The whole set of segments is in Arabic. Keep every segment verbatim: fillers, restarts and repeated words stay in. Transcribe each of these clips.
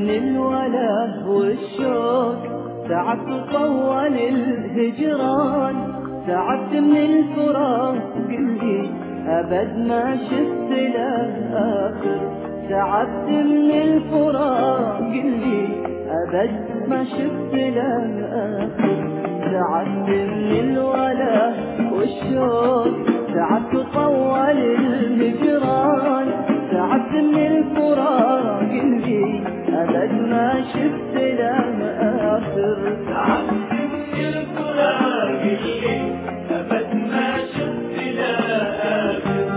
من الوله والشوق، تعبت طول الهجران، تعبت من الفراق قلبي أبد ما شفت له آخر، تعبت من الفراق قلبي أبد ما شفت له آخر، تعبت من الوله والشوق، تعبت طول الهجران، تعبت من الفراق قلبي أبد ما شفت له آخر، تعبت من الفراق قلبي أبد ما شفت له آخر.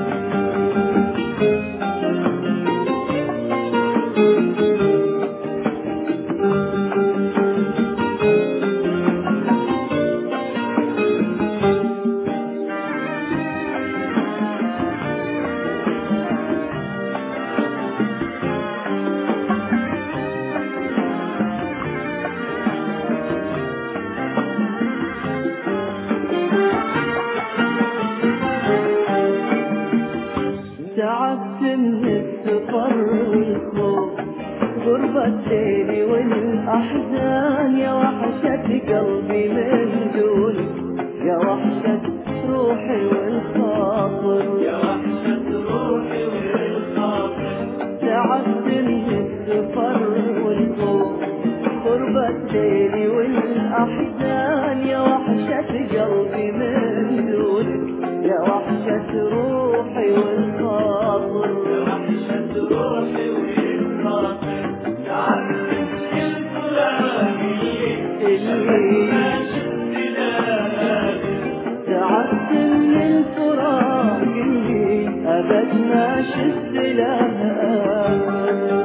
تعبت من السفر والخوف، غربة الليل والأحزان، يا وحشة قلبي من دونك، يا وحشة روحي والخاطر، يا وحشة روحي والخاطر. تعبت من السفر والخوف، غربة الليل والأحزان، يا وحشة قلبي من دونك، يا وحشة روحي والخاطر، يا وحشة روحي والخاطر. تعبت من الفراق قلبي أبد ما شفت له آخر، تعبت من الفراق قلبي أبد ما شفت له آخر.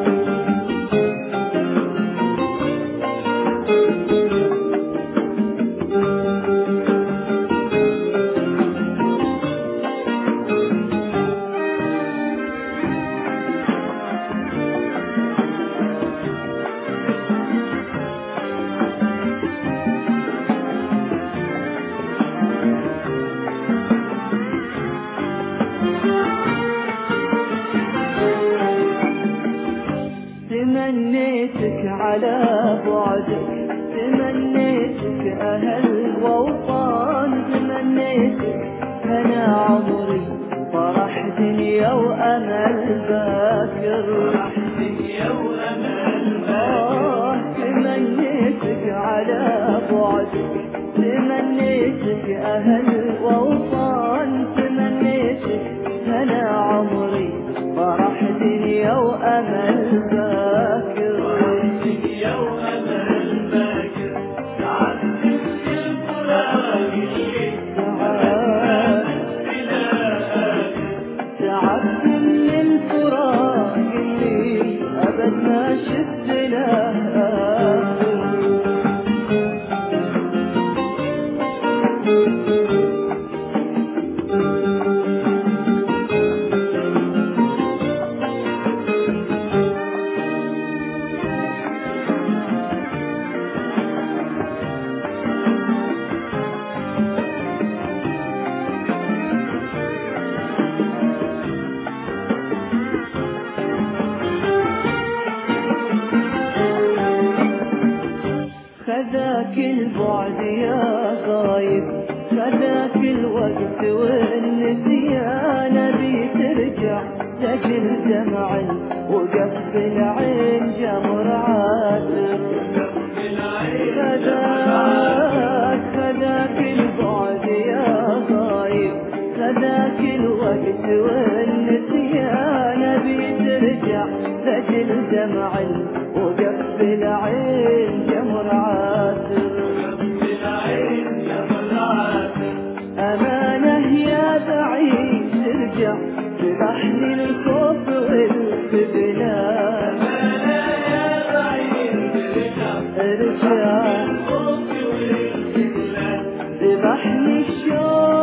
تمنيتك على بعدك، تمنيتك أهل ووطان، تمنيتك هنا عمري فرح دنيا وأمل باكر، فرح دنيا وأمل باكر. تمنيتك على بعدك، تمنيتك أهل ووطان، تمنيتك هنا عمري فرح دنيا وأمل باكر، فرح دنيا وأمل باكر. تعبت من الفراق قلبي أبد ما شفت له آخر، تعبت من الفراق قلبي أبد ما شفت له آخر. خذاك البعد يا غايب، خذاك الوقت والنسيان، ابي ترجع لجل دمع وقف بالعين جمر عاتر، خذاك خذاك البعد يا غايب، خذاك الوقت والنسيان، ابي ترجع لجل دمع وقف بالعين جمر عاتر، أمانة يا بعيد ترجع تبحني الخوف والخذلان، أمانة يا بعيد ترجع ارجع الخوف والخذلان، تبحني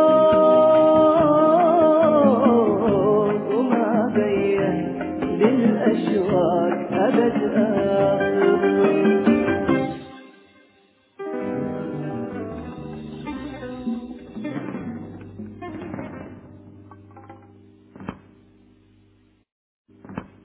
الشوق وما بين للأمان.